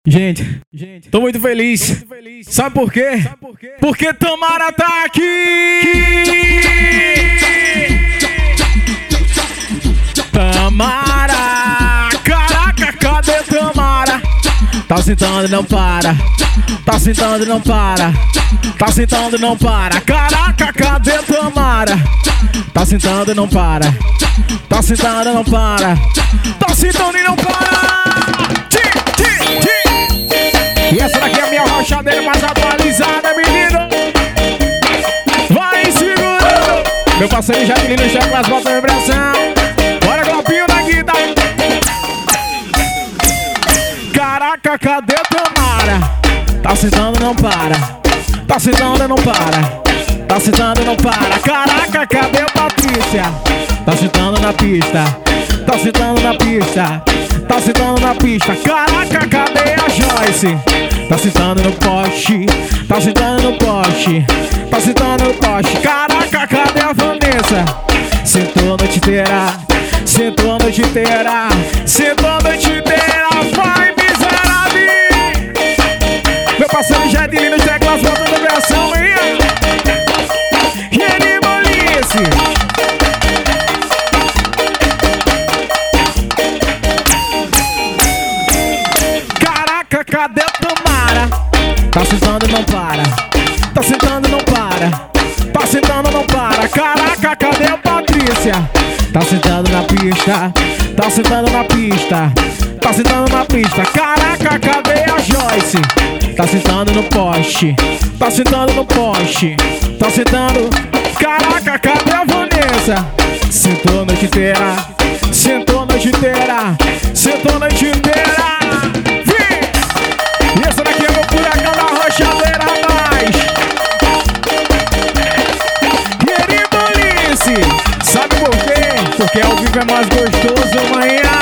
Gente, tô muito feliz. Sabe por quê? Porque Tamara tá aqui! Tamara! Caraca, cadê Tamara? Tá sentando e não para. Tá sentando e não para. Tá sentando e não para. Caraca, cadê Tamara? Tá sentando e não para. Tá sentando e não para. Tá sentando e não para. E essa daqui é a minha rochadeira mais atualizada, menino. Vai segurando. Meu parceiro Jaqueline chega com as botas de vibração. Bora, golpinho da guitarra. Caraca, cadê Tamara? Tá sentando, não para. Tá sentando, não para. Tá sentando, não para. Caraca, cadê Patrícia? Tá sentando na pista. Tá sentando na pista. Tá sentando na pista. Caraca, cadê a Joyce? Tá sentando no poste. Tá sentando no poste. Tá sentando no poste. Caraca, cadê a Vanessa? Sentou a noite inteira. Sentou a noite inteira. Sentou a noite inteira. Vai, miserável. Meu parceiro Jaqueline nos teclas, volta da versão, hein? E ele Molice. Caraca, cadê Tamara? Tá sentando e não para. Tá sentando e não para. Tá sentando e não para. Caraca, cadê a Patrícia? Tá sentando na pista. Tá sentando na pista. Tá sentando na pista. Caraca, cadê a Joyce? Tá sentando no poste. Tá sentando no poste. Tá sentando. Caraca, cadê a Vanessa? Sentou a noite inteira. Sentou a noite inteira. Sentou a noite inteira. E essa daqui é o furacão da rochadeira, rapaz. E ele Molice. Sabe por quê? Porque ao vivo é mais gostoso, manhã.